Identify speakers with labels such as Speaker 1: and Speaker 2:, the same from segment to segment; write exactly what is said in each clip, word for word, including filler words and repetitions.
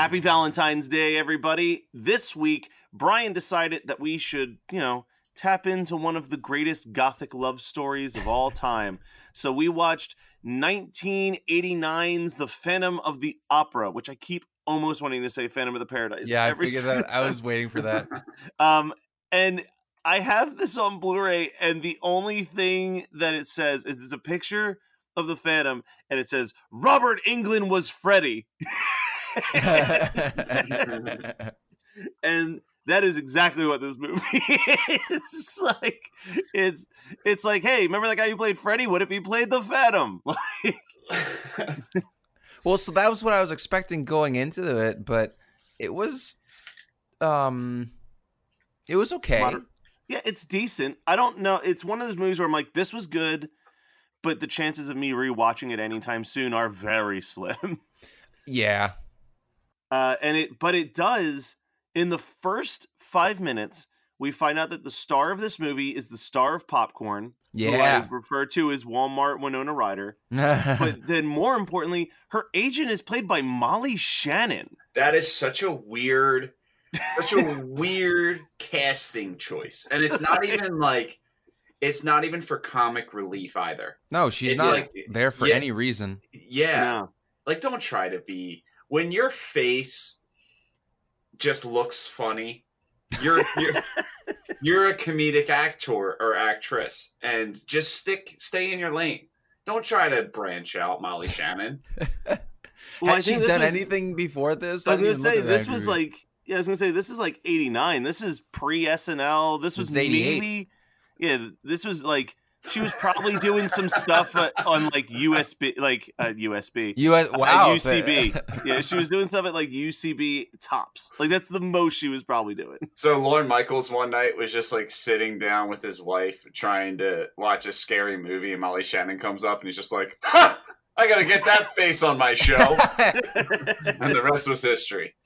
Speaker 1: Happy Valentine's Day, everybody. This week, Brian decided that we should, you know, tap into one of the greatest gothic love stories of all time. So we watched nineteen eighty-nine's The Phantom of the Opera, which I keep almost wanting to say Phantom of the Paradise.
Speaker 2: Yeah, I figured that.
Speaker 1: Time.
Speaker 2: I was waiting for that.
Speaker 1: um, and I have this on Blu-ray, and the only thing that it says is it's a picture of the Phantom, and it says, Robert Englund was Freddy. And that is exactly what this movie is. It's like, it's, it's like, hey, remember that guy who played Freddy? What if he played the Phantom? Like,
Speaker 2: well, so that was what I was expecting going into it, but it was, um, it was okay.
Speaker 1: Modern. Yeah, it's decent. I don't know. It's one of those movies where I'm like, this was good, but the chances of me rewatching it anytime soon are very slim.
Speaker 2: Yeah.
Speaker 1: Uh, and it, but it does, in the first five minutes, we find out that the star of this movie is the star of Popcorn,
Speaker 2: yeah.
Speaker 1: who I refer to as Walmart Winona Ryder. But then more importantly, her agent is played by Molly Shannon.
Speaker 3: That is such a weird... Such a weird casting choice. And it's not even like, it's not even for comic relief either.
Speaker 2: No, she's
Speaker 3: it's
Speaker 2: not
Speaker 3: like,
Speaker 2: there for
Speaker 3: yeah,
Speaker 2: any reason.
Speaker 3: Yeah.
Speaker 1: No.
Speaker 3: Like, don't try to be, when your face just looks funny, you're, you're, you're a comedic actor or actress, and just stick, stay in your lane. Don't try to branch out, Molly Shannon.
Speaker 2: Well, Has she done was, anything before this?
Speaker 1: I was going to say, this was like, Yeah, I was gonna say this is like eighty-nine. This is pre S N L. This was maybe, yeah. This was like she was probably doing some stuff uh, on like U S B, like uh, U S B,
Speaker 2: U S wow,
Speaker 1: uh, U C B. Yeah, she was doing stuff at like U C B tops. Like that's the most she was probably doing.
Speaker 3: So Lorne Michaels one night was just like sitting down with his wife trying to watch a scary movie, and Molly Shannon comes up and he's just like, "Ha! I gotta get that face on my show," and the rest was history.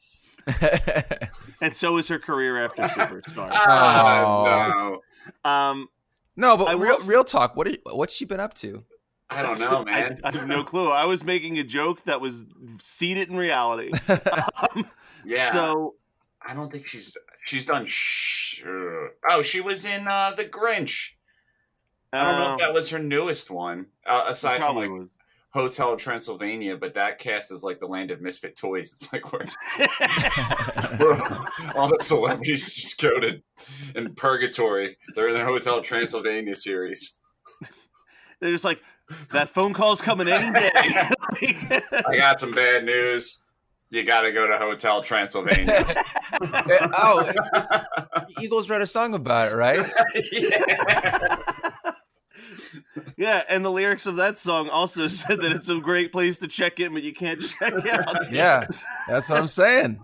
Speaker 1: And so is her career after Superstar.
Speaker 3: Oh,
Speaker 1: no. Um,
Speaker 2: no, but I real, will... real talk. What are you, what's she been up to?
Speaker 3: I don't know, man.
Speaker 1: I, I have no clue. I was making a joke that was seated in reality. Um,
Speaker 3: yeah.
Speaker 1: So
Speaker 3: I don't think she's she's done. Sh- oh, she was in uh, The Grinch. I don't uh, know if that was her newest one, uh, aside from like. Was. Hotel Transylvania, but that cast is like the land of misfit toys. It's like where, where all the celebrities just go to in purgatory. They're in the Hotel Transylvania series.
Speaker 1: They're just like, that phone call's coming any day.
Speaker 3: I got some bad news. You got to go to Hotel Transylvania.
Speaker 2: Oh, Eagles wrote a song about it, right?
Speaker 3: Yeah.
Speaker 1: Yeah, and the lyrics of that song also said that it's a great place to check in, but you can't check out.
Speaker 2: Yeah, that's what I'm saying.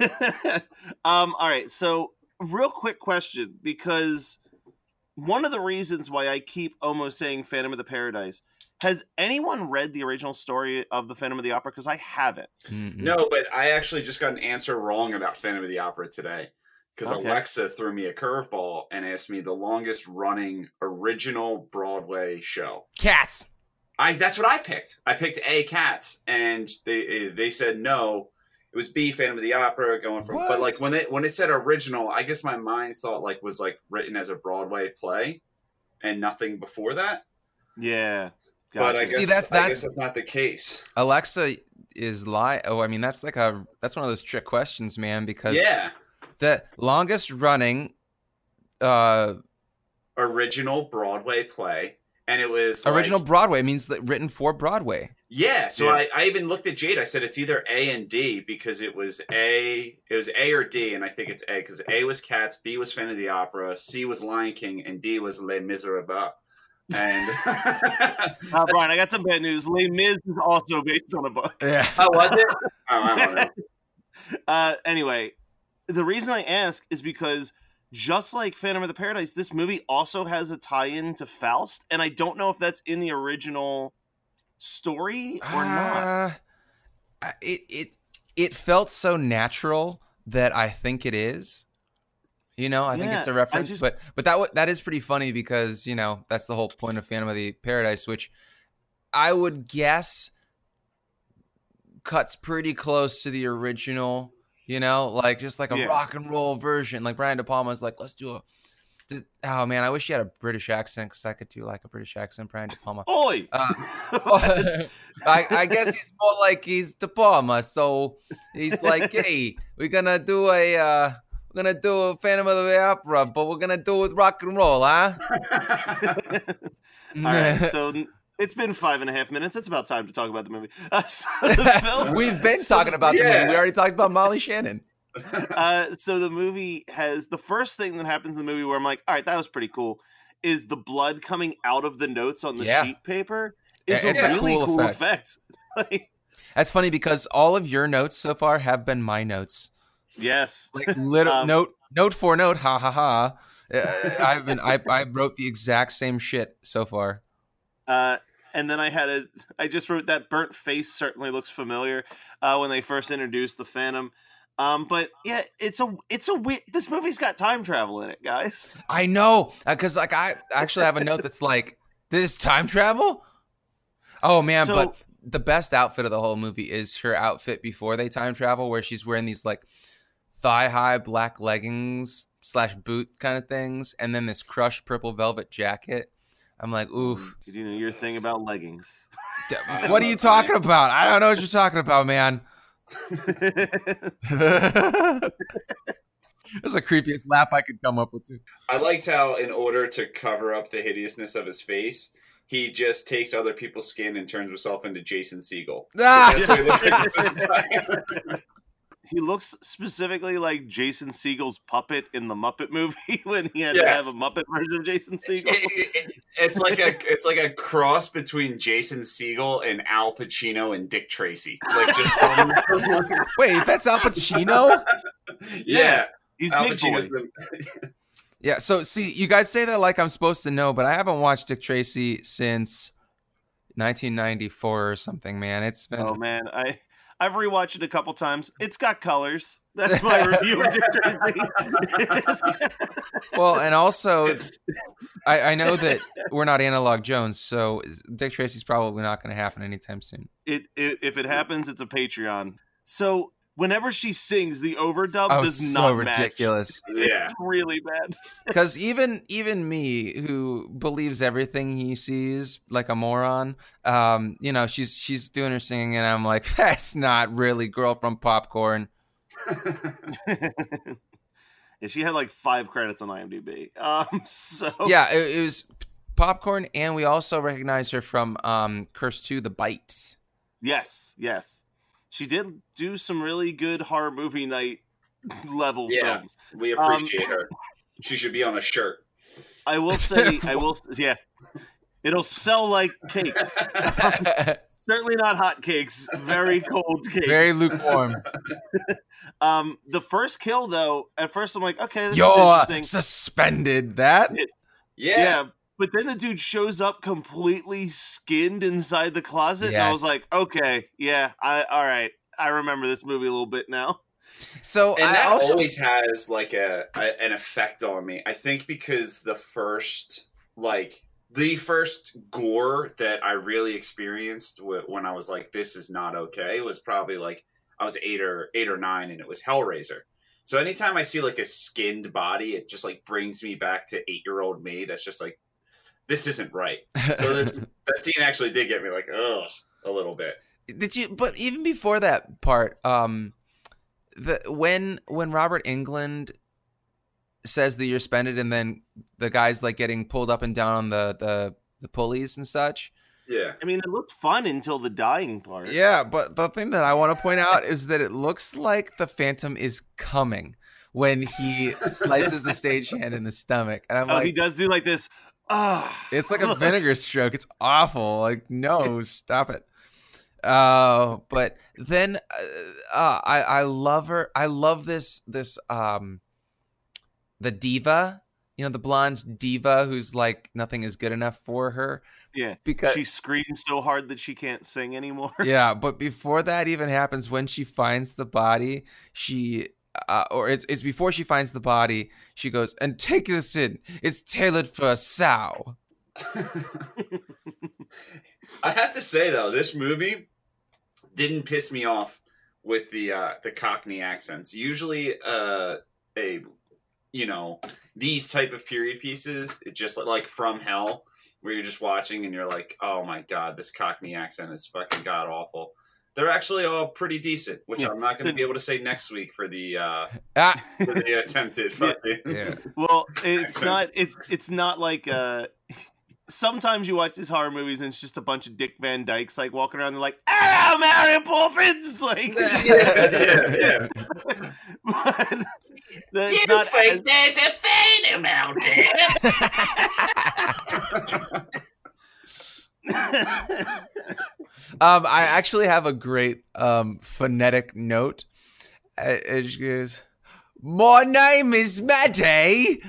Speaker 1: um, all right, so real quick question, because one of the reasons why I keep almost saying Phantom of the Paradise, has anyone read the original story of the Phantom of the Opera? Because I haven't.
Speaker 2: Mm-mm.
Speaker 3: No, but I actually just got an answer wrong about Phantom of the Opera today. Because okay. Alexa threw me a curveball and asked me the longest running original Broadway show.
Speaker 2: Cats.
Speaker 3: I that's what I picked. I picked A, Cats, and they they said no. It was B, Phantom of the Opera, going from. What? But like when it when it said original, I guess my mind thought like was like written as a Broadway play, and nothing before that.
Speaker 1: Yeah,
Speaker 3: gotcha. But I guess, See, that's, that's, I guess that's not the case.
Speaker 2: Alexa is lie. Oh, I mean that's like a that's one of those trick questions, man. Because
Speaker 3: yeah.
Speaker 2: The longest running uh,
Speaker 3: original Broadway play, and it was
Speaker 2: original
Speaker 3: like,
Speaker 2: Broadway means that written for Broadway.
Speaker 3: Yeah, so
Speaker 1: yeah.
Speaker 3: I, I even looked at Jade. I said it's either A and D because it was A, it was A or D, and I think it's A because A was Cats, B was Phantom of the Opera, C was Lion King, and D was Les Miserables. And
Speaker 1: uh, Brian, I got some bad news. Les Mis is also based on a book.
Speaker 2: Yeah,
Speaker 3: how was it? Oh, I don't know.
Speaker 1: uh, anyway. The reason I ask is because just like Phantom of the Paradise, this movie also has a tie-in to Faust, and I don't know if that's in the original story or
Speaker 2: uh, not. It it it felt so natural that I think it is. You know, I yeah, think it's a reference, just, but but that that is pretty funny because you know that's the whole point of Phantom of the Paradise, which I would guess cuts pretty close to the original, you know, like just like a yeah. rock and roll version. Like Brian De Palma's like, let's do a. Just, oh man, I wish you had a British accent because I could do like a British accent, Brian De Palma.
Speaker 1: Oi!
Speaker 2: Uh, I, I guess he's more like he's De Palma, so he's like, hey, we're gonna do a, uh, we're gonna do a Phantom of the Opera, but we're gonna do it with rock and roll, huh?
Speaker 1: All right, so it's been five and a half minutes. It's about time to talk about the movie. Uh, so the film,
Speaker 2: We've been talking about the yeah. movie. We already talked about Molly Shannon.
Speaker 1: uh, so the movie has the first thing that happens in the movie where I'm like, all right, that was pretty cool, is the blood coming out of the notes on the yeah. sheet paper is it's a really a cool, cool effect. effect. Like,
Speaker 2: that's funny because all of your notes so far have been my notes.
Speaker 1: Yes,
Speaker 2: like little um, note note for note, ha ha ha. Uh, I've been I I wrote the exact same shit so far.
Speaker 1: Uh, and then I had a I just wrote that burnt face certainly looks familiar. Uh, when they first introduced the Phantom. Um, but yeah, it's a it's a weird. This movie's got time travel in it, guys.
Speaker 2: I know, because like I actually have a note that's like, "This time travel." Oh man, so, but the best outfit of the whole movie is her outfit before they time travel, where she's wearing these like thigh high black leggings slash boot kind of things, and then this crushed purple velvet jacket. I'm like, oof.
Speaker 1: Did you know your thing about leggings?
Speaker 2: What are you talking about? I don't know what you're talking about, man. That's the creepiest laugh I could come up with too.
Speaker 3: I liked how, in order to cover up the hideousness of his face, he just takes other people's skin and turns himself into Jason Segel. Ah!
Speaker 1: He looks specifically like Jason Segel's puppet in the Muppet movie when he had yeah. to have a Muppet version of Jason Segel. It, it,
Speaker 3: it, it's like a it's like a cross between Jason Segel and Al Pacino and Dick Tracy. Like just
Speaker 2: wait, that's Al Pacino?
Speaker 3: yeah. yeah,
Speaker 1: he's Al big boy.
Speaker 2: The... yeah. So see, you guys say that like I'm supposed to know, but I haven't watched Dick Tracy since nineteen ninety-four or something. Man, it's been.
Speaker 1: Oh man, I. I've rewatched it a couple times. It's got colors. That's my review of Dick Tracy.
Speaker 2: Well, and also, I, I know that we're not Analog Jones, so Dick Tracy's probably not going to happen anytime soon.
Speaker 1: It, it if it happens, it's a Patreon. So whenever she sings, the overdub
Speaker 2: oh,
Speaker 1: does
Speaker 2: it's
Speaker 1: not
Speaker 2: so
Speaker 1: match.
Speaker 2: ridiculous.
Speaker 3: Yeah,
Speaker 1: it's really bad.
Speaker 2: Because even even me, who believes everything he sees like a moron, um, you know, she's she's doing her singing, and I'm like, that's not really Girl from Popcorn.
Speaker 1: Yeah, she had like five credits on IMDb. Um, so
Speaker 2: yeah, it, it was Popcorn, and we also recognize her from um, Curse two: The Bites.
Speaker 1: Yes, yes. She did do some really good horror movie night level
Speaker 3: yeah,
Speaker 1: films.
Speaker 3: We appreciate um, her. She should be on a shirt.
Speaker 1: I will say, I will, yeah. It'll sell like cakes. Certainly not hot cakes. Very cold cakes.
Speaker 2: Very lukewarm.
Speaker 1: um, the first kill, though, at first I'm like, okay, this
Speaker 2: You're
Speaker 1: is interesting.
Speaker 2: Suspended that?
Speaker 1: It,
Speaker 3: yeah.
Speaker 1: Yeah. But then the dude shows up completely skinned inside the closet, yes. and I was like, "Okay, yeah, I all right, I remember this movie a little bit now."
Speaker 2: So
Speaker 3: and
Speaker 2: I
Speaker 3: that
Speaker 2: also...
Speaker 3: always has like a, a an effect on me. I think because the first like the first gore that I really experienced w- when I was like, "This is not okay," was probably like I was eight or eight or nine, and it was Hellraiser. So anytime I see like a skinned body, it just like brings me back to eight year old me. That's just like. This isn't right. So this, that scene actually did get me like, ugh, a little bit.
Speaker 2: Did you? But even before that part, um, the when when Robert Englund says that you're suspended, and then the guy's like getting pulled up and down on the the, the pulleys and such.
Speaker 3: Yeah,
Speaker 1: I mean, it looked fun until the dying part.
Speaker 2: Yeah, but the thing that I want to point out is that it looks like the Phantom is coming when he slices the stagehand in the stomach, and I'm
Speaker 1: oh,
Speaker 2: like,
Speaker 1: he does do like this. Ah,
Speaker 2: it's like a vinegar stroke. It's awful. Like, no, stop it. Uh, but then uh, uh, I I love her. I love this this um the diva. You know, the blonde diva who's like nothing is good enough for her.
Speaker 1: Yeah,
Speaker 2: because
Speaker 1: she screams so hard that she can't sing anymore.
Speaker 2: Yeah, but before that even happens, when she finds the body, she. Uh, or it's, it's before she finds the body, she goes, and take this in. It's tailored for a sow.
Speaker 3: I have to say, though, this movie didn't piss me off with the uh, the Cockney accents. Usually, uh, a you know these type of period pieces, it just like From Hell, where you're just watching and you're like, oh my god, this Cockney accent is fucking god awful. They're actually all pretty decent, which yeah. I'm not going to be able to say next week for the uh, ah. for the attempted.
Speaker 1: Yeah. Yeah. Well, it's accent. not. It's it's not like. Uh, sometimes you watch these horror movies and it's just a bunch of Dick Van Dykes like walking around. They're like, "Ah, Mary Poppins!" Like,
Speaker 3: yeah, yeah, yeah.
Speaker 1: But
Speaker 3: that's you not think as... there's a phantom out
Speaker 2: there? Um, I actually have a great um, phonetic note. It goes, "My name is Maddie."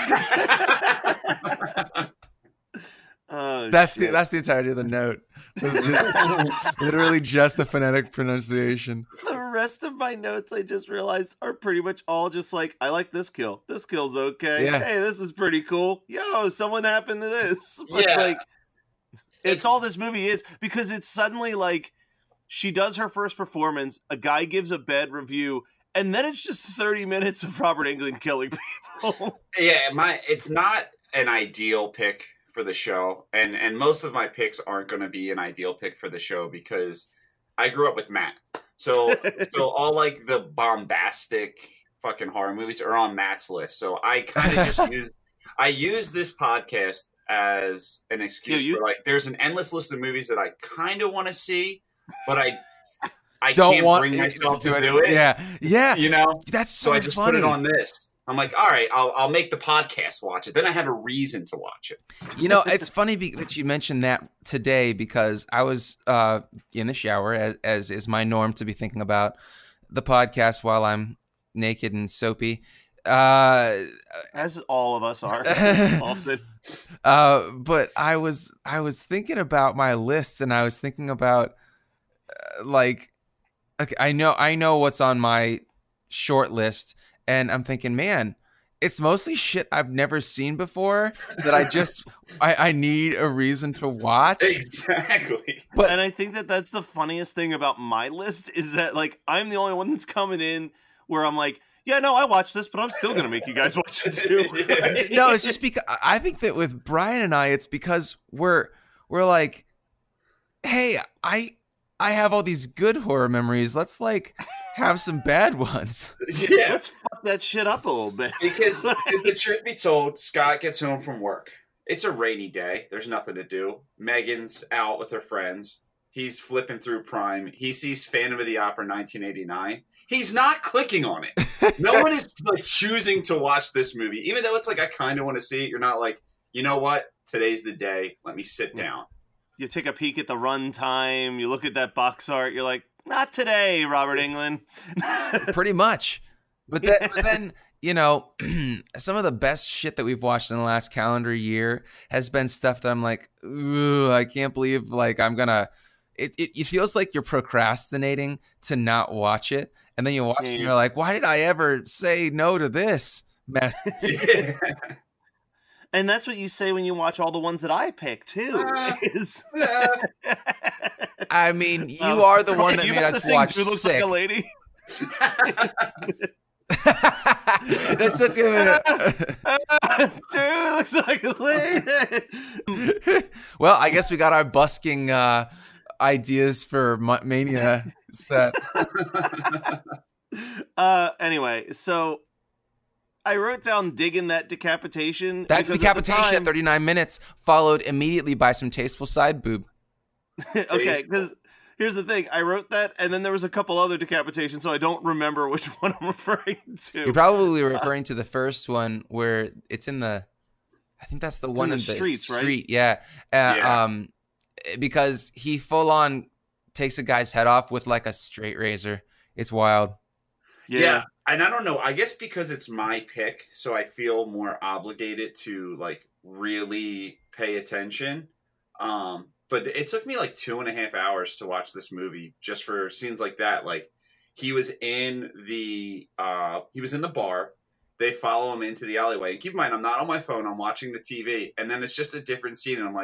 Speaker 1: Oh,
Speaker 2: that's
Speaker 1: shit.
Speaker 2: the that's the entirety of the note. So it's just literally just the phonetic pronunciation.
Speaker 1: The rest of my notes, I just realized, are pretty much all just like, I like this kill. This kill's okay.
Speaker 2: Yeah.
Speaker 1: Hey, this was pretty cool. Yo, someone happened to this. But
Speaker 3: yeah.
Speaker 1: like. It's all this movie is, because it's suddenly like she does her first performance, a guy gives a bad review, and then it's just thirty minutes of Robert Englund killing people.
Speaker 3: Yeah, my it's not an ideal pick for the show, and and most of my picks aren't going to be an ideal pick for the show because I grew up with Matt. So so all like the bombastic fucking horror movies are on Matt's list. So I kind of just use I use this podcast as an excuse yeah, you, for like there's an endless list of movies that I kind of want to see, but I I
Speaker 2: don't
Speaker 3: can't
Speaker 2: want
Speaker 3: bring myself to,
Speaker 2: to
Speaker 3: do it.
Speaker 2: Yeah, yeah,
Speaker 3: you know.
Speaker 2: That's so,
Speaker 3: so I just
Speaker 2: funny.
Speaker 3: put it on this. I'm like, all right, I'll I'll make the podcast watch it. Then I have a reason to watch it.
Speaker 2: You know, it's funny be- that you mentioned that today because I was uh, in the shower, as, as is my norm to be thinking about the podcast while I'm naked and soapy. Uh,
Speaker 1: as all of us are often.
Speaker 2: Uh, but I was I was thinking about my lists, and I was thinking about uh, like, okay, I know I know what's on my short list, and I'm thinking, man, it's mostly shit I've never seen before that I just I, I need a reason to watch.
Speaker 3: Exactly.
Speaker 1: But and I think that that's the funniest thing about my list is that like I'm the only one that's coming in where I'm like, yeah, no, I watched this, but I'm still going to make you guys watch it too.
Speaker 2: No, it's just because I think that with Brian and I, it's because we're we're like, hey, I I have all these good horror memories. Let's like have some bad ones.
Speaker 3: Yeah,
Speaker 1: let's fuck that shit up a little bit.
Speaker 3: Because, because the truth be told, Scott gets home from work. It's a rainy day. There's nothing to do. Megan's out with her friends. He's flipping through Prime. He sees Phantom of the Opera nineteen eighty-nine. He's not clicking on it. No one is like choosing to watch this movie. Even though it's like, I kind of want to see it. You're not like, you know what? Today's the day. Let me sit down.
Speaker 1: You take a peek at the runtime. You look at that box art. You're like, not today, Robert Englund.
Speaker 2: Pretty much. But, that, but then, you know, some of the best shit that we've watched in the last calendar year has been stuff that I'm like, ooh, I can't believe like I'm going to. It, it it feels like you're procrastinating to not watch it, and then you watch yeah, it and you're like, why did I ever say no to this mess?
Speaker 1: Yeah. And that's what you say when you watch all the ones that I pick too. Uh, is...
Speaker 2: I mean, you um, are the one that made us watch Dude Looks Sick.
Speaker 1: Like a Lady.
Speaker 2: That took a
Speaker 1: minute. Dude looks like a lady.
Speaker 2: Well, I guess we got our busking uh, ideas for Mania set.
Speaker 1: uh, anyway, so I wrote down digging that decapitation.
Speaker 2: That's decapitation at, time... at thirty-nine minutes, followed immediately by some tasteful side boob.
Speaker 1: Okay, because here's the thing. I wrote that, and then there was a couple other decapitations, so I don't remember which one I'm referring to.
Speaker 2: You're probably referring uh, to the first one where it's in the, I think that's the one
Speaker 1: in
Speaker 2: in
Speaker 1: the,
Speaker 2: the
Speaker 1: streets,
Speaker 2: street,
Speaker 1: right?
Speaker 2: Yeah. Uh,
Speaker 3: yeah.
Speaker 2: Um, because he full on takes a guy's head off with like a straight razor. It's wild.
Speaker 3: Yeah. yeah. And I don't know, I guess because it's my pick, so I feel more obligated to like really pay attention. Um, but it took me like two and a half hours to watch this movie just for scenes like that. Like he was in the, uh, he was in the bar. They follow him into the alleyway. And keep in mind, I'm not on my phone. I'm watching the T V. And then it's just a different scene. And I'm like,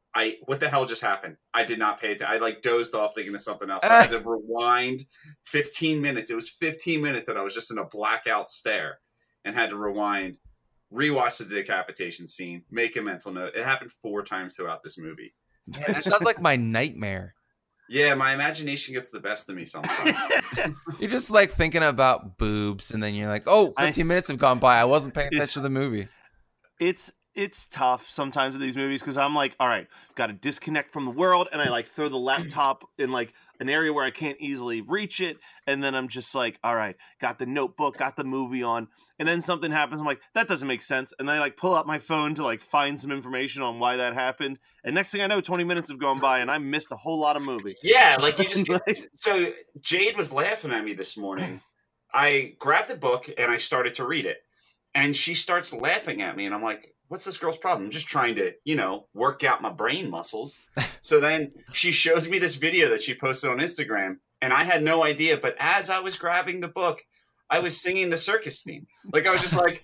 Speaker 3: I what the hell just happened? I did not pay attention. I like dozed off thinking of something else. So I had to rewind fifteen minutes. It was fifteen minutes that I was just in a blackout stare and had to rewind, rewatch the decapitation scene, make a mental note. It happened four times throughout this movie.
Speaker 2: Man, that sounds like my nightmare.
Speaker 3: Yeah, my imagination gets the best of me sometimes.
Speaker 2: You're just like thinking about boobs, and then you're like, oh, fifteen I, minutes have gone by. I wasn't paying attention to the movie.
Speaker 1: It's it's tough sometimes with these movies because I'm like, all right, got to disconnect from the world, and I like throw the laptop in like an area where I can't easily reach it, and then I'm just like, all right, got the notebook, got the movie on, and then something happens. I'm like, that doesn't make sense, and then I like pull out my phone to like find some information on why that happened, and next thing I know, twenty minutes have gone by, and I missed a whole lot of movie.
Speaker 3: Yeah, like you just get, so Jade was laughing at me this morning. I grabbed the book and I started to read it, and she starts laughing at me, and I'm like, what's this girl's problem? I'm just trying to, you know, work out my brain muscles. So then she shows me this video that she posted on Instagram, and I had no idea. But as I was grabbing the book, I was singing the circus theme. Like I was just like,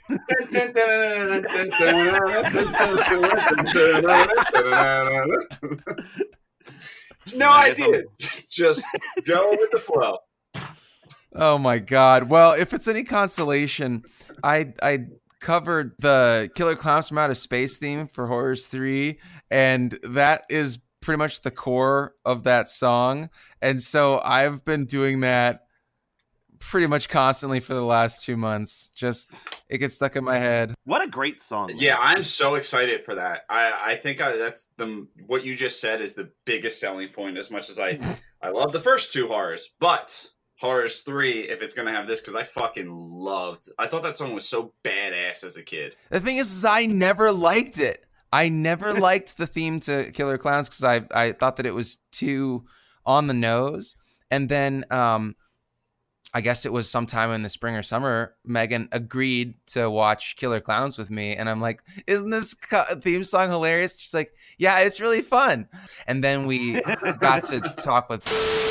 Speaker 3: no idea. Just go with the flow.
Speaker 2: Oh my God. Well, if it's any consolation, I I covered the Killer Clowns from Outer Space theme for Horrors three, and that is pretty much the core of that song. And so I've been doing that pretty much constantly for the last two months. Just it gets stuck in my head.
Speaker 1: What a great song. Man.
Speaker 3: Yeah, I'm so excited for that. I, I think I, that's the what you just said is the biggest selling point, as much as I I love the first two Horrors, but Horrors three, if it's going to have this, because I fucking loved I thought that song was so badass as a kid.
Speaker 2: The thing is, is I never liked it. I never liked the theme to Killer Clowns because I, I thought that it was too on the nose. And then um, I guess it was sometime in the spring or summer, Megan agreed to watch Killer Clowns with me. And I'm like, isn't this theme song hilarious? She's like, yeah, it's really fun. And then we got to talk with...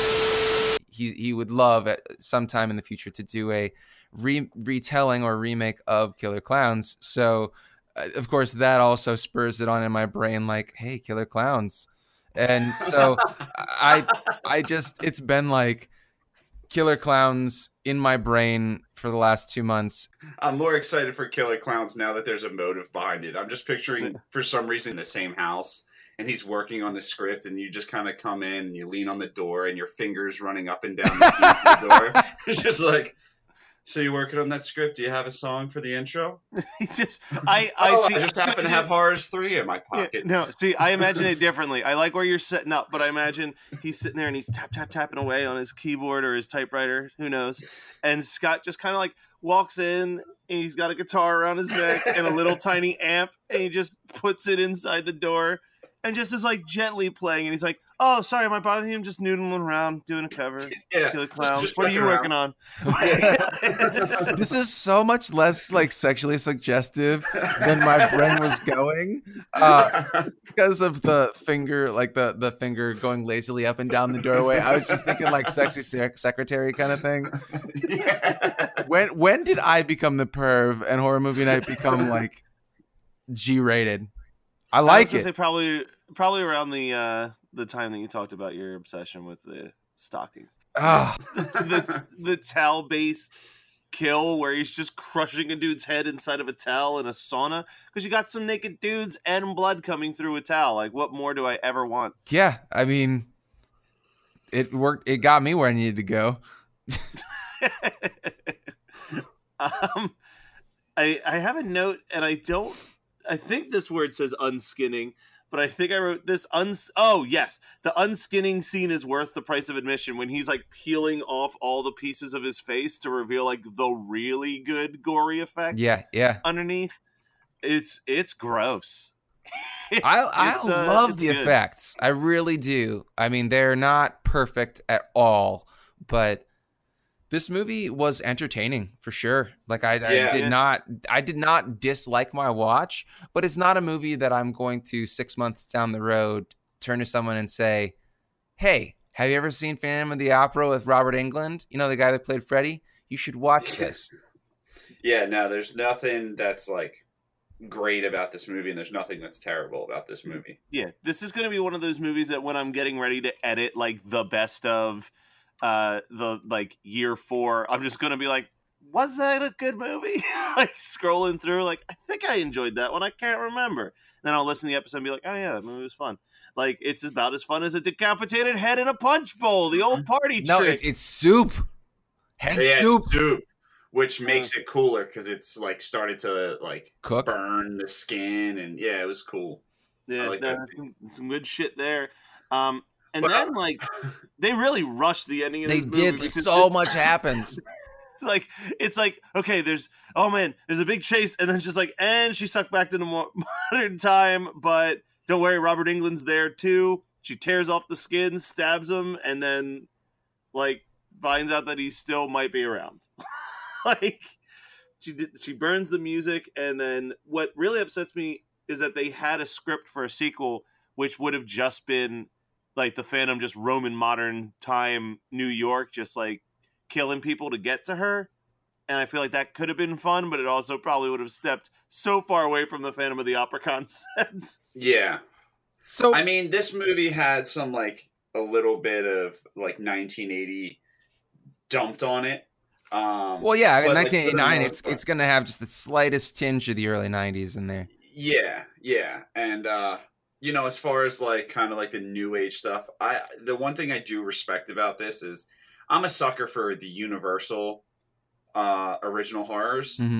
Speaker 2: He he would love at sometime in the future to do a re- retelling or remake of Killer Clowns. So, uh, of course, that also spurs it on in my brain, like, hey, Killer Clowns. And so I I just it's been like Killer Clowns in my brain for the last two months.
Speaker 3: I'm more excited for Killer Clowns now that there's a motive behind it. I'm just picturing, for some reason, the same house. And he's working on the script, and you just kind of come in and you lean on the door, and your fingers running up and down the seams of the door. It's just like, so you're working on that script? Do you have a song for the intro?
Speaker 1: just, I, I,
Speaker 3: oh,
Speaker 1: see,
Speaker 3: I just happen to have Horrors three in my pocket.
Speaker 1: Yeah, no, see, I imagine it differently. I like where you're setting up, but I imagine he's sitting there and he's tap, tap, tapping away on his keyboard or his typewriter. Who knows? And Scott just kind of like walks in, and he's got a guitar around his neck and a little tiny amp, and he just puts it inside the door. And just is like gently playing, and he's like, "Oh, sorry, am I bothering you? I'm just noodling around doing a cover."
Speaker 3: Yeah,
Speaker 1: Killer Clowns.
Speaker 3: Just, just
Speaker 1: what are you
Speaker 3: around.
Speaker 1: working on?
Speaker 2: This is so much less like sexually suggestive than my brain was going, uh, because of the finger, like the the finger going lazily up and down the doorway. I was just thinking like sexy sec- secretary kind of thing.
Speaker 3: Yeah.
Speaker 2: When when did I become the perv and Horror Movie Night become like G-rated? I like
Speaker 1: I was gonna
Speaker 2: it.
Speaker 1: Say probably probably around the uh, the time that you talked about your obsession with the stockings.
Speaker 2: Ah,
Speaker 1: the the towel based kill where he's just crushing a dude's head inside of a towel in a sauna because you got some naked dudes and blood coming through a towel. Like, what more do I ever want?
Speaker 2: Yeah, I mean, it worked. It got me where I needed to go.
Speaker 1: um, I I have a note, and I don't. I think this word says unskinning, but I think I wrote this uns. Oh yes, the unskinning scene is worth the price of admission when he's like peeling off all the pieces of his face to reveal like the really good gory effect.
Speaker 2: Yeah, yeah.
Speaker 1: Underneath, it's it's gross.
Speaker 2: it's, I I
Speaker 1: it's, uh,
Speaker 2: love the
Speaker 1: good.
Speaker 2: effects. I really do. I mean, they're not perfect at all, but this movie was entertaining for sure. Like I,
Speaker 3: yeah,
Speaker 2: I did
Speaker 3: yeah.
Speaker 2: not, I did not dislike my watch, but it's not a movie that I'm going to six months down the road turn to someone and say, "Hey, have you ever seen Phantom of the Opera with Robert Englund? You know, the guy that played Freddy? You should watch this."
Speaker 3: Yeah, no, there's nothing that's like great about this movie, and there's nothing that's terrible about this movie.
Speaker 1: Yeah, this is going to be one of those movies that when I'm getting ready to edit like the best of uh the like year four, I'm just going to be like, was that a good movie? Like scrolling through, like, I think I enjoyed that one. I can't remember. Then I'll listen to the episode and be like, oh yeah, that movie was fun. Like, it's about as fun as a decapitated head in a punch bowl, the old party
Speaker 2: no,
Speaker 1: trick.
Speaker 2: No, it's, it's soup. Head
Speaker 3: yeah,
Speaker 2: soup.
Speaker 3: It's soup. Which makes it cooler because it's like started to like
Speaker 2: cook,
Speaker 3: burn the skin, and yeah, it was cool.
Speaker 1: Yeah, like no, some, some good shit there. Um, and but, then like they really rushed the ending of
Speaker 2: they
Speaker 1: this movie.
Speaker 2: They did. So much happens.
Speaker 1: Like it's like okay, there's oh man, there's a big chase, and then it's just like, and she sucked back into modern time. But don't worry, Robert Englund's there too. She tears off the skin, stabs him, and then like finds out that he still might be around. Like she did, she burns the music, and then what really upsets me is that they had a script for a sequel, which would have just been like the Phantom just roaming modern time New York, just like killing people to get to her. And I feel like that could have been fun, but it also probably would have stepped so far away from the Phantom of the Opera concept.
Speaker 3: Yeah.
Speaker 2: So
Speaker 3: I mean, this movie had some like a little bit of like nineteen eighty dumped on it. Um,
Speaker 2: well, yeah, in nineteen eighty-nine,
Speaker 3: like,
Speaker 2: it's part. it's going to have just the slightest tinge of the early nineties in there.
Speaker 3: Yeah, yeah, and uh, you know, as far as like kind of like the new age stuff, I the one thing I do respect about this is I'm a sucker for the Universal uh, original horrors,
Speaker 2: mm-hmm.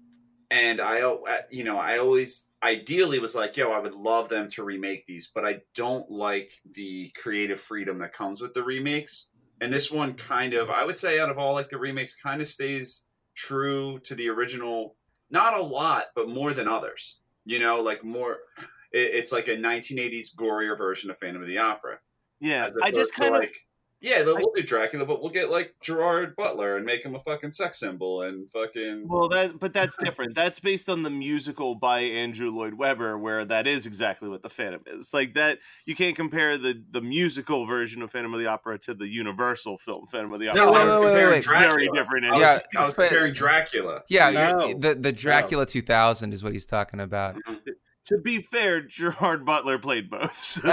Speaker 3: and I, you know, I always ideally was like, yo, I would love them to remake these, but I don't like the creative freedom that comes with the remakes. And this one kind of, I would say out of all like the remakes, kind of stays true to the original. Not a lot, but more than others. You know, like more, it, it's like a nineteen eighties gorier version of Phantom of the Opera.
Speaker 1: Yeah, I just kind of...
Speaker 3: Like, yeah, we'll do Dracula, but we'll get like Gerard Butler and make him a fucking sex symbol and fucking.
Speaker 1: Well, that but that's different. That's based on the musical by Andrew Lloyd Webber, where that is exactly what the Phantom is. Like that, you can't compare the, the musical version of Phantom of the Opera to the Universal film Phantom of the Opera.
Speaker 3: No,
Speaker 2: wait, wait, wait, wait.
Speaker 1: Very different.
Speaker 3: I was,
Speaker 2: yeah,
Speaker 3: I was comparing Dracula.
Speaker 2: Yeah, no. the the Dracula no. two thousand is what he's talking about.
Speaker 3: Mm-hmm.
Speaker 1: To be fair, Gerard Butler played both. So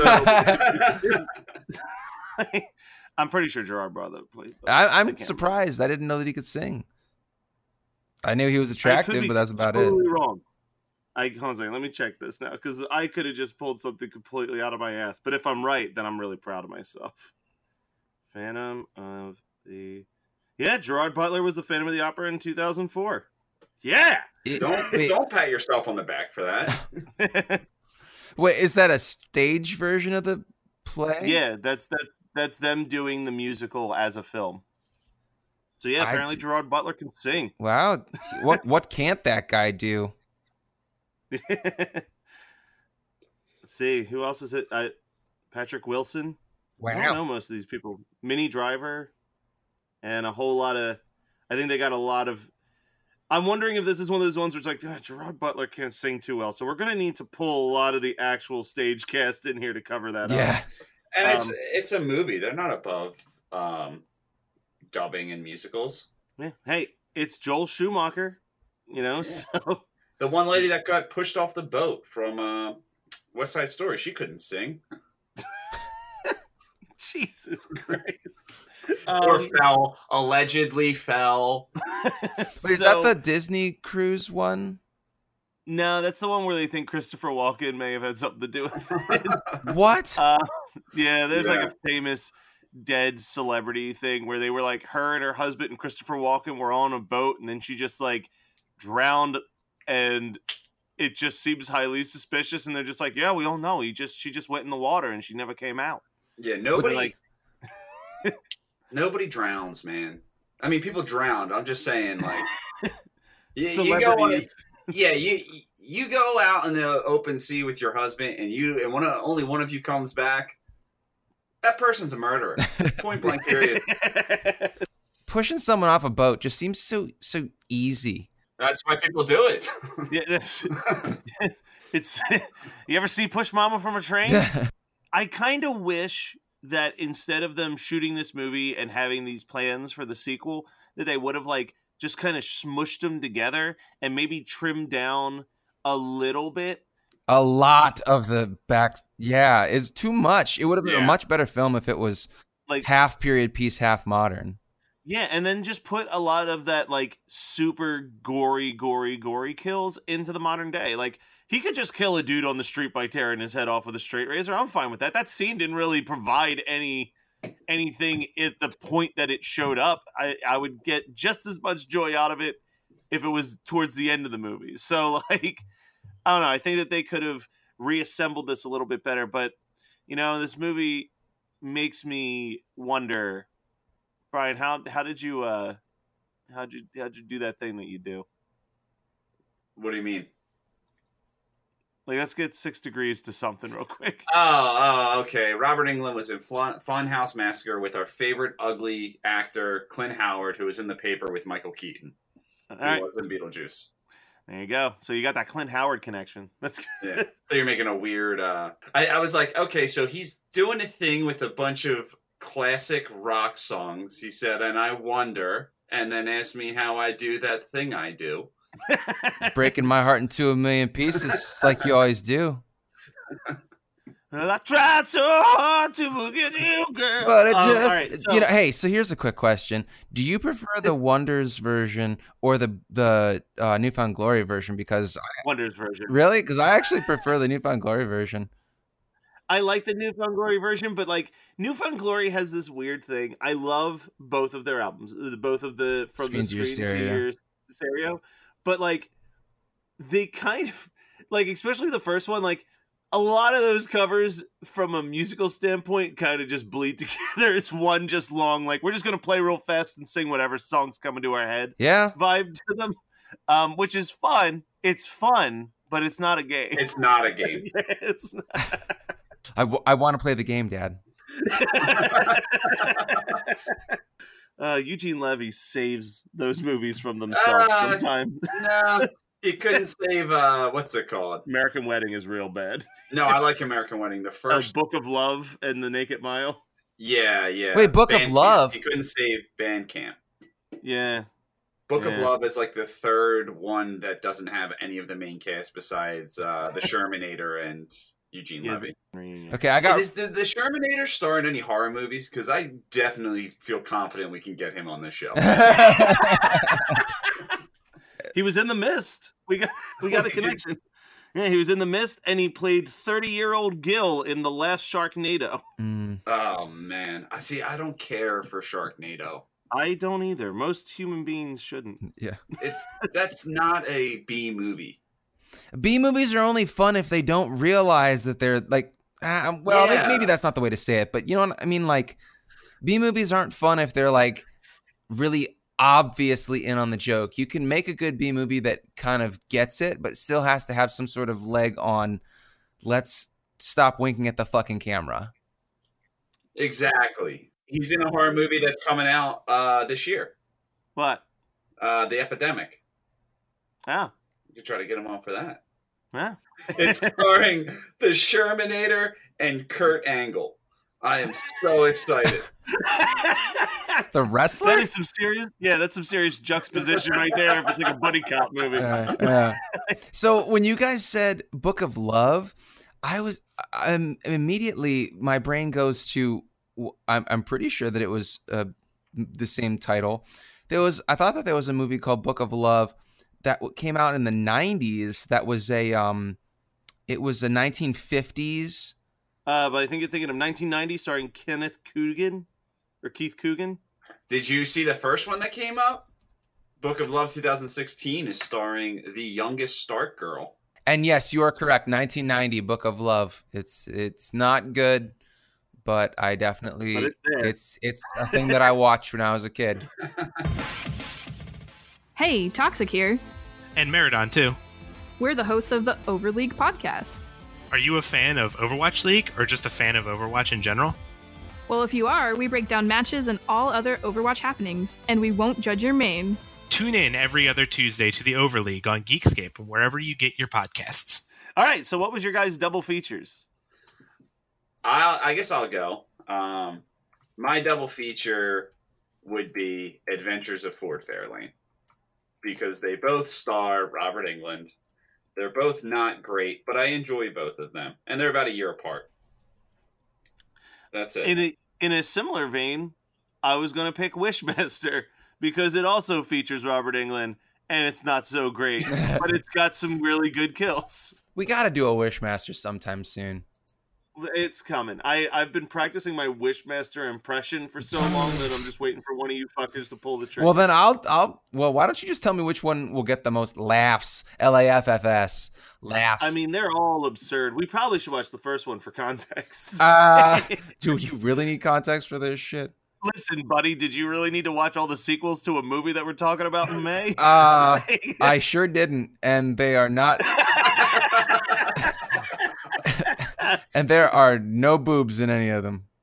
Speaker 1: I'm pretty sure Gerard Butler played both.
Speaker 2: I, I'm I surprised. Remember. I didn't know that he could sing. I knew he was attractive, but that's about
Speaker 1: totally
Speaker 2: it.
Speaker 1: Totally wrong. I hold on a second. Let me check this now, because I could have just pulled something completely out of my ass. But if I'm right, then I'm really proud of myself. Phantom of the... Yeah, Gerard Butler was the Phantom of the Opera in two thousand four. Yeah!
Speaker 3: It, don't, don't pat yourself on the back for that.
Speaker 2: Wait, is that a stage version of the play?
Speaker 1: Yeah, that's that's that's them doing the musical as a film. So yeah, apparently I'd... Gerard Butler can sing.
Speaker 2: Wow. What what can't that guy do?
Speaker 1: Let's see, who else is it? I, Patrick Wilson.
Speaker 2: Wow.
Speaker 1: I don't know most of these people. Minnie Driver, and a whole lot of. I think they got a lot of. I'm wondering if this is one of those ones where it's like, oh, Gerard Butler can't sing too well, so we're gonna need to pull a lot of the actual stage cast in here to cover that
Speaker 2: yeah.
Speaker 1: up.
Speaker 3: And
Speaker 1: um,
Speaker 3: it's it's a movie; they're not above um, dubbing and musicals.
Speaker 1: Yeah. Hey, it's Joel Schumacher, you know. Yeah. So
Speaker 3: the one lady that got pushed off the boat from uh, West Side Story, she couldn't sing.
Speaker 1: Jesus Christ.
Speaker 3: Or
Speaker 1: Um,
Speaker 3: fell, allegedly fell.
Speaker 2: Wait, is
Speaker 1: so,
Speaker 2: that the Disney cruise one?
Speaker 1: No, that's the one where they think Christopher Walken may have had something to do with it.
Speaker 2: What?
Speaker 1: Uh, yeah, there's
Speaker 3: Yeah.
Speaker 1: like a famous dead celebrity thing where they were like, her and her husband and Christopher Walken were on a boat, and then she just like drowned, and it just seems highly suspicious, and they're just like, yeah, we all know. He just she just went in the water and she never came out.
Speaker 3: Yeah, nobody
Speaker 1: like
Speaker 3: nobody drowns, man. I mean, people drowned. I'm just saying, like, you, you go on a, yeah, you you go out in the open sea with your husband, and you and one of, only one of you comes back. That person's a murderer. Point blank. Period.
Speaker 2: Pushing someone off a boat just seems so so easy.
Speaker 3: That's why people do it.
Speaker 1: Yeah, that's, it's. You ever see Push Mama from a Train? I kind of wish that instead of them shooting this movie and having these plans for the sequel, that they would have like just kind of smushed them together and maybe trimmed down a little bit.
Speaker 2: A lot of the back, yeah, is too much. It would have been yeah. a much better film if it was like half period piece, half modern.
Speaker 1: Yeah, and then just put a lot of that like super gory, gory, gory kills into the modern day. Like he could just kill a dude on the street by tearing his head off with a straight razor. I'm fine with that. That scene didn't really provide any anything at the point that it showed up. I, I would get just as much joy out of it if it was towards the end of the movie. So like, I don't know. I think that they could have reassembled this a little bit better. But you know, this movie makes me wonder. Brian, how how did you uh how'd you how'd you do that thing that you do?
Speaker 3: What do you mean?
Speaker 1: Like, let's get Six Degrees to something real quick.
Speaker 3: Oh, oh, okay. Robert Englund was in Funhouse Massacre with our favorite ugly actor, Clint Howard, who was in The Paper with Michael Keaton. All he right. was in Beetlejuice.
Speaker 1: There you go. So you got that Clint Howard connection. That's good.
Speaker 3: Yeah. So you're making a weird. Uh... I, I was like, okay, so he's doing a thing with a bunch of classic rock songs, he said, and I wonder, and then asked me how I do that thing I do.
Speaker 2: Breaking my heart into a million pieces like you always do.
Speaker 1: Well, I tried so hard to forget you, girl.
Speaker 2: But it um, just, all right, so, you know, hey, so here's a quick question. Do you prefer the Wonders version or the the uh, New Found Glory version? Because I,
Speaker 1: Wonders version.
Speaker 2: Really? Because I actually prefer the New Found Glory version.
Speaker 1: I like the New Found Glory version, but like New Found Glory has this weird thing. I love both of their albums, both of the From Screen the Screen to Your Stereo. To your stereo. But like they kind of like, especially the first one, like a lot of those covers from a musical standpoint kind of just bleed together. It's one just long, like we're just gonna play real fast and sing whatever song's coming to our head.
Speaker 2: Yeah,
Speaker 1: vibe to them, um, which is fun. It's fun, but it's not a game.
Speaker 3: It's not a game.
Speaker 1: It's not.
Speaker 2: I, w- I want to play the game, Dad.
Speaker 1: uh, Eugene Levy saves those movies from themselves uh, sometime.
Speaker 3: No, he couldn't save, uh, what's it called?
Speaker 1: American Wedding is real bad.
Speaker 3: No, I like American Wedding. The first.
Speaker 1: Uh, Book of Love and The Naked Mile.
Speaker 3: Yeah, yeah.
Speaker 2: Wait, Book Band of Love?
Speaker 3: Camp. He couldn't save Bandcamp.
Speaker 1: Yeah.
Speaker 3: Book
Speaker 1: yeah.
Speaker 3: of Love is like the third one that doesn't have any of the main cast besides uh, the Shermanator and Eugene
Speaker 1: yeah.
Speaker 3: Levy.
Speaker 2: Okay, I got.
Speaker 3: Is the, the Shermanator star in any horror movies? Because I definitely feel confident we can get him on this show.
Speaker 1: He was in The Mist. We got we got a connection. Yeah, he was in The Mist, and he played thirty-year-old Gil in the last Sharknado.
Speaker 2: Mm.
Speaker 3: Oh man, I see. I don't care for Sharknado.
Speaker 1: I don't either. Most human beings shouldn't.
Speaker 2: Yeah,
Speaker 3: it's that's not a B movie.
Speaker 2: B movies are only fun if they don't realize that they're like. Uh, well,
Speaker 3: yeah.
Speaker 2: maybe that's not the way to say it, but you know what I mean? Like, B movies aren't fun if they're like really obviously in on the joke. You can make a good B movie that kind of gets it, but still has to have some sort of leg on. Let's stop winking at the fucking camera.
Speaker 3: Exactly. He's in a horror movie that's coming out uh, this year.
Speaker 1: What?
Speaker 3: Uh, The Epidemic.
Speaker 1: Oh.
Speaker 3: You could try to get him on for that.
Speaker 1: Yeah.
Speaker 3: It's starring the Shermanator and Kurt Angle. I am so excited.
Speaker 2: The wrestler?
Speaker 1: That is some serious, yeah, that's some serious juxtaposition right there. If it's like a buddy cop movie.
Speaker 2: Uh, yeah. So when you guys said Book of Love, I was, I'm immediately, my brain goes to, I'm, I'm pretty sure that it was uh, the same title. There was, I thought that there was a movie called Book of Love that came out in the nineties. That was a, um, it was a nineteen fifties.
Speaker 1: Uh, but I think you're thinking of nineteen ninety, starring Kenneth Coogan or Keith Coogan.
Speaker 3: Did you see the first one that came out? Book of Love twenty sixteen is starring the youngest Stark girl.
Speaker 2: And yes, you are correct. nineteen ninety, Book of Love. It's it's not good, but I definitely
Speaker 1: but it's, there.
Speaker 2: it's it's a thing that I watched when I was a kid.
Speaker 4: Hey, Toxic here.
Speaker 5: And Meridon, too.
Speaker 4: We're the hosts of the Overleague podcast.
Speaker 5: Are you a fan of Overwatch League, or just a fan of Overwatch in general?
Speaker 4: Well, if you are, we break down matches and all other Overwatch happenings, and we won't judge your main.
Speaker 5: Tune in every other Tuesday to the Overleague on Geekscape, and wherever you get your podcasts.
Speaker 1: All right, so what was your guys' double features?
Speaker 3: I I guess I'll go. Um, my double feature would be Adventures of Ford Fairlane, because they both star Robert Englund. They're both not great, but I enjoy both of them, and they're about a year apart. That's it.
Speaker 1: In a, in a similar vein, I was going to pick Wishmaster because it also features Robert Englund, and it's not so great, but it's got some really good kills.
Speaker 2: We got to do a Wishmaster sometime soon.
Speaker 1: It's coming. I, I've been practicing my Wishmaster impression for so long that I'm just waiting for one of you fuckers to pull the trigger.
Speaker 2: Well, then I'll, I'll, well, why don't you just tell me which one will get the most laughs? L A F F S. Laughs.
Speaker 1: I mean, they're all absurd. We probably should watch the first one for context.
Speaker 2: Uh, do you really need context for this shit?
Speaker 1: Listen, buddy, did you really need to watch all the sequels to a movie that we're talking about in May?
Speaker 2: Uh, I sure didn't, and they are not... And there are no boobs in any of them.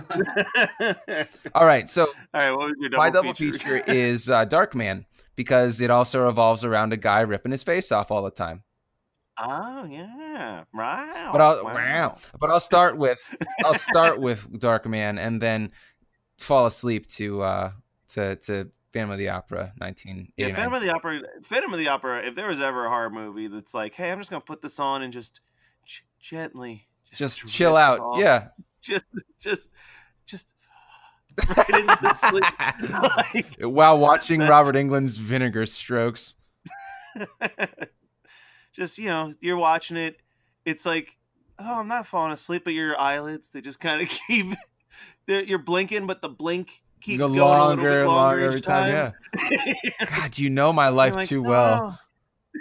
Speaker 2: All right, so
Speaker 1: all right, what was your double
Speaker 2: my double
Speaker 1: feature,
Speaker 2: feature is uh, Darkman, because it also revolves around a guy ripping his face off all the time.
Speaker 1: Oh yeah, wow.
Speaker 2: But I'll
Speaker 1: wow.
Speaker 2: wow. But I'll start with I'll start with Darkman and then fall asleep to uh, to to Phantom of the Opera, nineteen eighty-nine.
Speaker 1: Yeah, Phantom of the Opera. Phantom of the Opera. If there was ever a horror movie that's like, hey, I'm just gonna put this on and just ch- gently.
Speaker 2: Just, just chill out, off. yeah.
Speaker 1: Just, just, just right into sleep.
Speaker 2: Like, while watching that's... Robert Englund's Vinegar Strokes.
Speaker 1: Just, you know, you're watching it. It's like, oh, I'm not falling asleep, but your eyelids, they just kind of keep. You're blinking, but the blink keeps going
Speaker 2: longer,
Speaker 1: a little bit longer,
Speaker 2: longer every
Speaker 1: each time.
Speaker 2: time. Yeah. God, you know my life like, too well.
Speaker 1: Oh.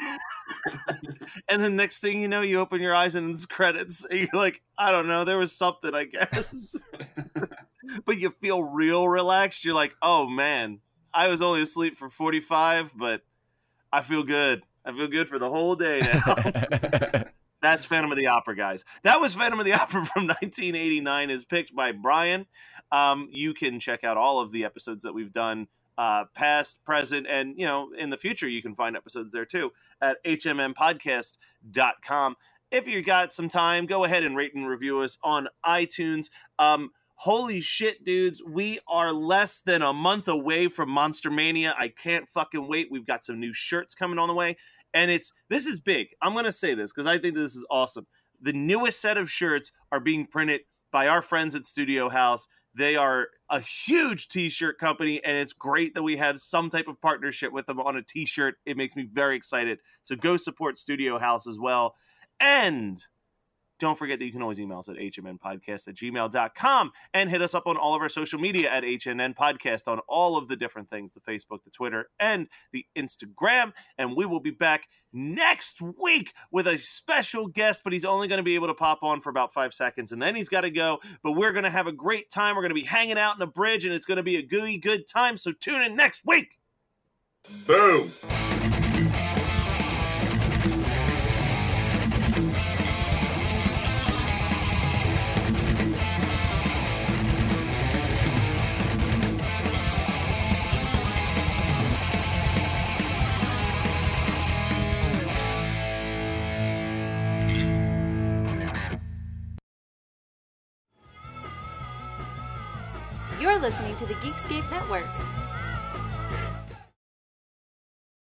Speaker 1: And the next thing you know, you open your eyes and it's credits. And you're like, I don't know, there was something, I guess. But you feel real relaxed. You're like, oh man, I was only asleep for forty-five, but I feel good. I feel good for the whole day now. That's Phantom of the Opera, guys. That was Phantom of the Opera from nineteen eighty-nine, as picked by Brian. Um, you can check out all of the episodes that we've done. Uh, past, present, and, you know, in the future, you can find episodes there too at H M M podcast dot com. If you got some time, go ahead and rate and review us on iTunes. Um, holy shit, dudes. We are less than a month away from Monster Mania. I can't fucking wait. We've got some new shirts coming on the way. And it's, this is big. I'm going to say this because I think this is awesome. The newest set of shirts are being printed by our friends at Studio House. They are a huge t-shirt company, and it's great that we have some type of partnership with them on a t-shirt. It makes me very excited. So go support Studio House as well. And don't forget that you can always email us at h m n podcast at gmail dot com and hit us up on all of our social media at H N N Podcast on all of the different things, the Facebook, the Twitter, and the Instagram. And we will be back next week with a special guest, but he's only going to be able to pop on for about five seconds, and then he's got to go. But we're going to have a great time. We're going to be hanging out in a bridge, and it's going to be a gooey good time. So tune in next week.
Speaker 3: Boom.
Speaker 6: You're listening to the Geekscape Network.